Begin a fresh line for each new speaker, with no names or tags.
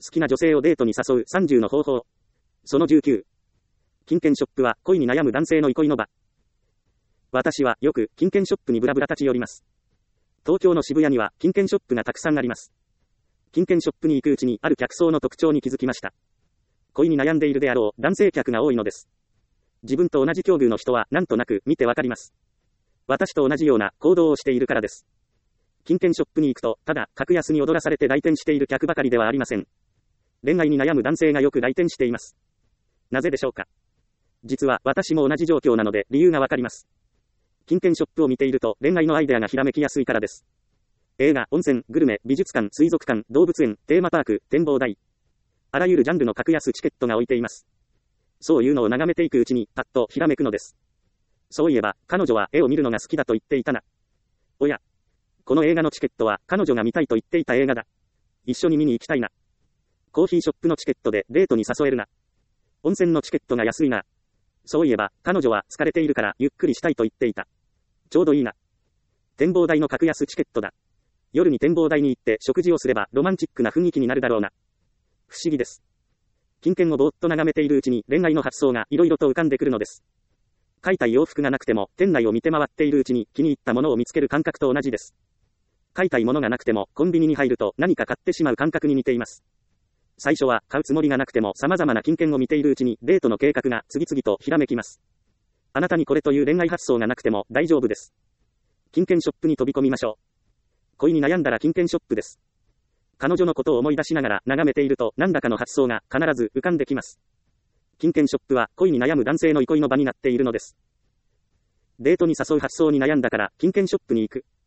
きな女性をデートに誘う30の方法。その19。金券ショップは恋に悩む男性の憩いの場。私はよく金券ショップにブラブラ立ち寄ります。東京の渋谷には金券ショップがたくさんあります。金券ショップに行くうちにある客層の特徴に気づきました。恋に悩んでいるであろう男性客が多いのです。自分と同じ境遇の人はなんとなく見てわかります。私と同じような行動をしているからです。金券ショップに行くと、ただ格安に踊らされて来店している客ばかりではありません。恋愛に悩む男性がよく来店しています。なぜでしょうか。実は私も同じ状況なので理由がわかります。金券ショップを見ていると恋愛のアイデアがひらめきやすいからです。映画、温泉、グルメ、美術館、水族館、動物園、テーマパーク、展望台。あらゆるジャンルの格安チケットが置いています。そういうのを眺めていくうちに、パッとひらめくのです。そういえば、彼女は絵を見るのが好きだと言っていたな。おや。この映画のチケットは彼女が見たいと言っていた映画だ。一緒に見に行きたいな。コーヒーショップのチケットでデートに誘えるな。温泉のチケットが安いな。そういえば、彼女は疲れているからゆっくりしたいと言っていた。ちょうどいいな。展望台の格安チケットだ。夜に展望台に行って食事をすればロマンチックな雰囲気になるだろうな。不思議です。金券をぼーっと眺めているうちに恋愛の発想がいろいろと浮かんでくるのです。買いたい洋服がなくても店内を見て回っているうちに気に入ったものを見つける感覚と同じです。買いたいものがなくてもコンビニに入ると何か買ってしまう感覚に似ています。最初は買うつもりがなくても様々な金券を見ているうちにデートの計画が次々とひらめきます。あなたにこれという恋愛発想がなくても大丈夫です。金券ショップに飛び込みましょう。恋に悩んだら金券ショップです。彼女のことを思い出しながら眺めていると何らかの発想が必ず浮かんできます。金券ショップは恋に悩む男性の憩いの場になっているのです。デートに誘う発想に悩んだから金券ショップに行く。